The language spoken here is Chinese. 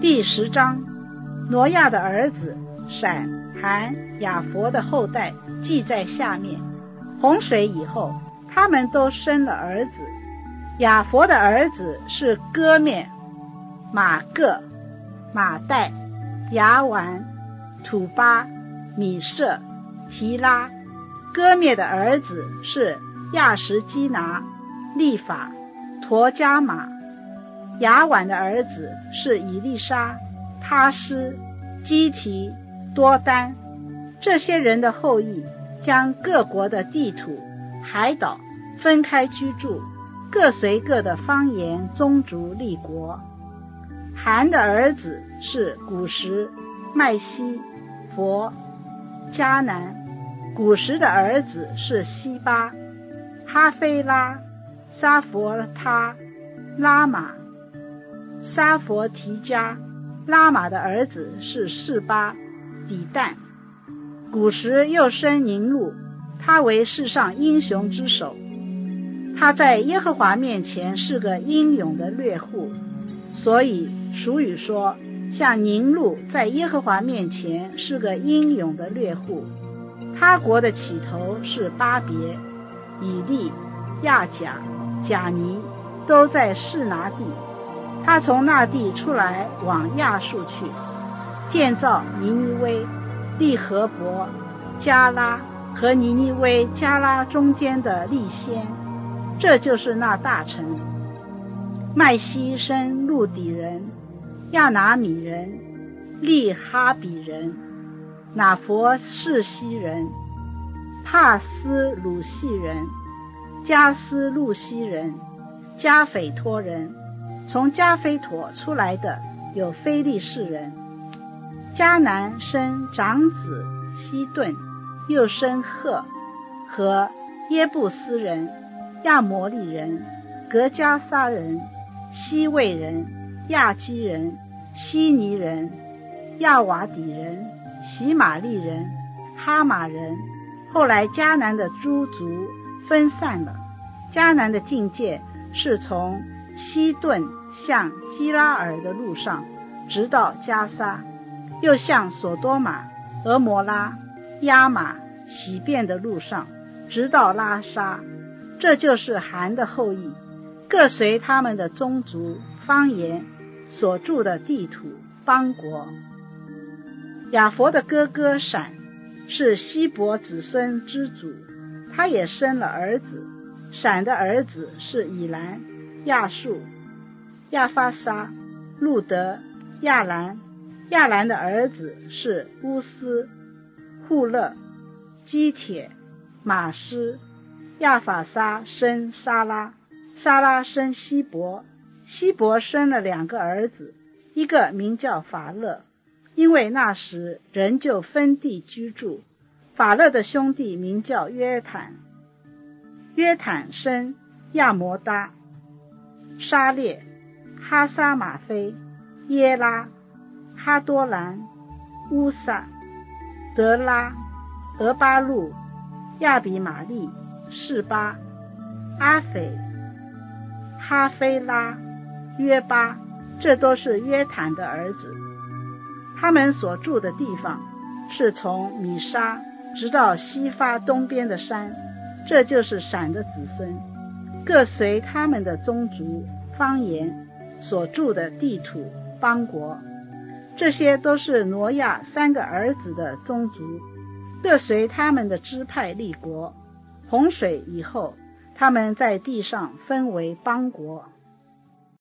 第10章，挪亚的儿子闪、含、雅弗的后代记在下面。洪水以后，他们都生了儿子。雅弗的儿子是歌灭、马各、马代、亚完、土巴、米舍、提拉。歌灭的儿子是亚什基拿、利法、陀加马。亚晚的儿子是以利沙、他施、基提、多丹。这些人的后裔将各国的地土、海岛分开居住，各随各的方言、宗族立国。含的儿子是古实、麦西、佛、迦南。古实的儿子是西巴、哈菲拉、沙佛他、拉玛、沙佛提加。拉玛的儿子是示巴、比旦。古时又生宁禄，他为世上英雄之首。他在耶和华面前是个英勇的掠户，所以俗语说，像宁禄在耶和华面前是个英勇的掠户。他国的起头是巴别、以利、亚甲、贾尼，都在示拿地。他从那地出来往亚述去，建造尼尼微、利和伯、加拉和尼尼微加拉中间的利先，这就是那大城。麦西生路底人、亚拿米人、利哈比人、拿佛士西人、帕斯鲁西人、加斯路西人、加斐托人。从加菲妥出来的有非利士人。迦南生长子西顿，又生赫和耶布斯人、亚摩利人、格加撒人、西魏人、亚基人、希尼人、亚瓦底人、喜玛利人、哈马人。后来迦南的诸族分散了。迦南的境界是从西顿向基拉尔的路上，直到加沙，又向索多玛、俄摩拉、亚玛、洗便的路上，直到拉沙。这就是含的后裔，各随他们的宗族、方言、所住的地土、邦国。雅弗的哥哥闪是希伯子孙之祖，他也生了儿子。闪的儿子是以兰、亚述、亚法沙、路德、亚兰。亚兰的儿子是乌斯、户勒、基铁、马斯。亚法沙生沙拉，沙拉生希伯。希伯生了2个儿子，一个名叫法勒，因为那时人就分地居住。法勒的兄弟名叫约坦。约坦生亚摩达、沙列、哈沙马菲、耶拉、哈多兰、乌萨、德拉、俄巴路、亚比玛利、示巴、阿斐、哈菲拉、约巴。这都是约坦的儿子。他们所住的地方是从米沙直到西发东边的山，这就是闪的子孙，各随他们的宗族、方言、所住的地土、邦国。这些都是挪亚3个儿子的宗族，各随他们的支派立国。洪水以后，他们在地上分为邦国。